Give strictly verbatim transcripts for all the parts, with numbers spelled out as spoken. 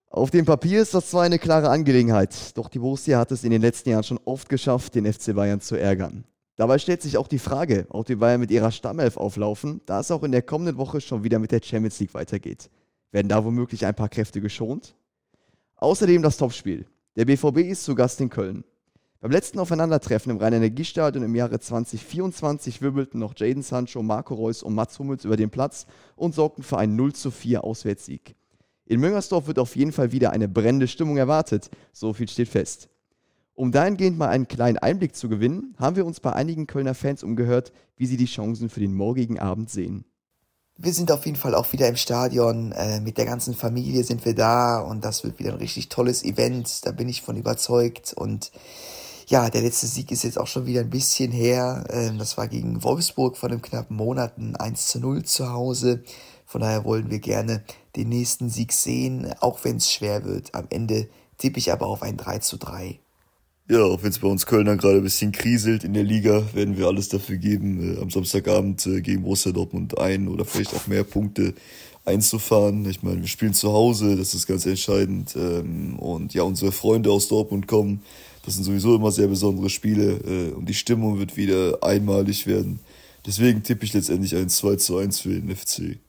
Auf dem Papier ist das zwar eine klare Angelegenheit, doch die Borussia hat es in den letzten Jahren schon oft geschafft, den F C Bayern zu ärgern. Dabei stellt sich auch die Frage, ob die Bayern mit ihrer Stammelf auflaufen, da es auch in der kommenden Woche schon wieder mit der Champions League weitergeht. Werden da womöglich ein paar Kräfte geschont? Außerdem das Topspiel. Der B V B ist zu Gast in Köln. Beim letzten Aufeinandertreffen im Rhein-Energiestadion im Jahre zwanzig vierundzwanzig wirbelten noch Jadon Sancho, Marco Reus und Mats Hummels über den Platz und sorgten für einen null zu vier Auswärtssieg. In Müngersdorf wird auf jeden Fall wieder eine brennende Stimmung erwartet, so viel steht fest. Um dahingehend mal einen kleinen Einblick zu gewinnen, haben wir uns bei einigen Kölner Fans umgehört, wie sie die Chancen für den morgigen Abend sehen. Wir sind auf jeden Fall auch wieder im Stadion, äh, mit der ganzen Familie sind wir da und das wird wieder ein richtig tolles Event, da bin ich von überzeugt. Und ja, der letzte Sieg ist jetzt auch schon wieder ein bisschen her, ähm, das war gegen Wolfsburg vor einem knappen Monat, ein eins zu null zu Hause. Von daher wollen wir gerne den nächsten Sieg sehen, auch wenn es schwer wird. Am Ende tippe ich aber auf ein drei zu drei. Ja, auch wenn es bei uns Kölnern gerade ein bisschen kriselt in der Liga, werden wir alles dafür geben, äh, am Samstagabend äh, gegen Borussia Dortmund ein oder vielleicht auch mehr Punkte einzufahren. Ich meine, wir spielen zu Hause, das ist ganz entscheidend. Ähm, und ja, unsere Freunde aus Dortmund kommen. Das sind sowieso immer sehr besondere Spiele äh, und die Stimmung wird wieder einmalig werden. Deswegen tippe ich letztendlich ein zwei zu eins für den F C.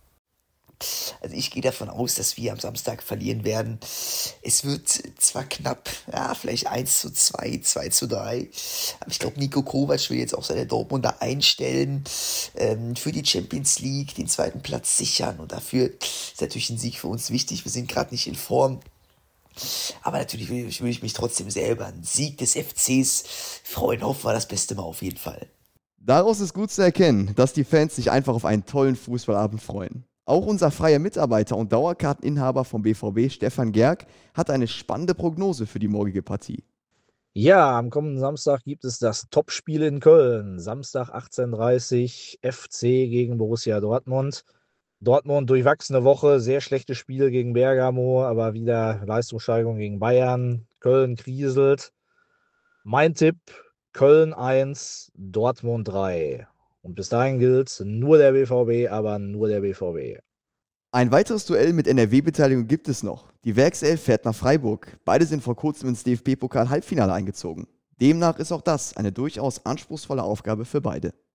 Also ich gehe davon aus, dass wir am Samstag verlieren werden. Es wird zwar knapp, ja, vielleicht eins zu zwei, zwei zu drei, aber ich glaube, Niko Kovac will jetzt auch seine Dortmunder einstellen, ähm, für die Champions League den zweiten Platz sichern und dafür ist natürlich ein Sieg für uns wichtig. Wir sind gerade nicht in Form. Aber natürlich würde ich, würde ich mich trotzdem sehr über einen Sieg des F Cs freuen. Hoffen wir das Beste mal auf jeden Fall. Daraus ist gut zu erkennen, dass die Fans sich einfach auf einen tollen Fußballabend freuen. Auch unser freier Mitarbeiter und Dauerkarteninhaber vom B V B, Stefan Gerg, hat eine spannende Prognose für die morgige Partie. Ja, am kommenden Samstag gibt es das Topspiel in Köln. Samstag achtzehn Uhr dreißig, F C gegen Borussia Dortmund. Dortmund durchwachsene Woche, sehr schlechte Spiele gegen Bergamo, aber wieder Leistungssteigerung gegen Bayern. Köln kriselt. Mein Tipp, Köln eins, Dortmund drei. Und bis dahin gilt nur der B V B, aber nur der B V B. Ein weiteres Duell mit N R W-Beteiligung gibt es noch. Die Werkself fährt nach Freiburg. Beide sind vor kurzem ins D F B-Pokal-Halbfinale eingezogen. Demnach ist auch das eine durchaus anspruchsvolle Aufgabe für beide.